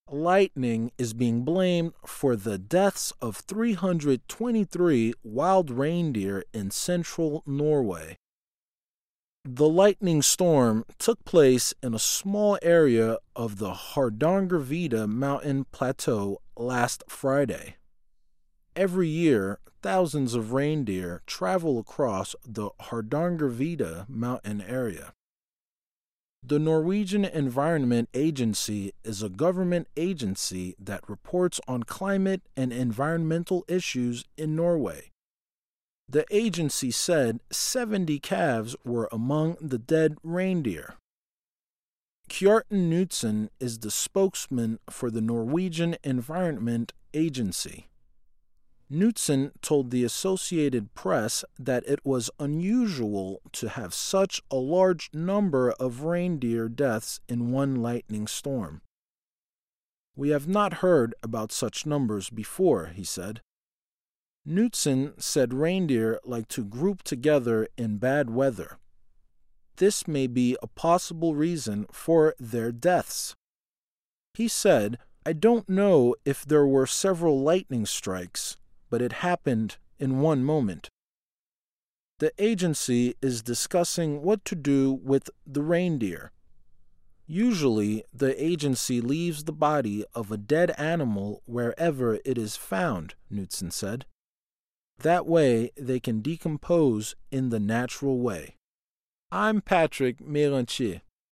Lightning is being blamed for the deaths of 323 wild reindeer in central Norway. The lightning storm took place in a small area of the Hardangervidda mountain plateau last Friday. Every year, thousands of reindeer travel across the Hardangervidda mountain area. The Norwegian Environment Agency is a government agency that reports on climate and environmental issues in Norway. The agency said 70 calves were among the dead reindeer. Kjartan Knutsen is the spokesman for the Norwegian Environment Agency. Knutsen told the Associated Press that it was unusual to have such a large number of reindeer deaths in one lightning storm. "We have not heard about such numbers before," he said. Knutsen said reindeer like to group together in bad weather. This may be a possible reason for their deaths. He said, "I don't know if there were several lightning strikes, but it happened in one moment." The agency is discussing what to do with the reindeer. Usually, the agency leaves the body of a dead animal wherever it is found, Knutsen said. That way, they can decompose in the natural way. I'm Patrick Mélancier.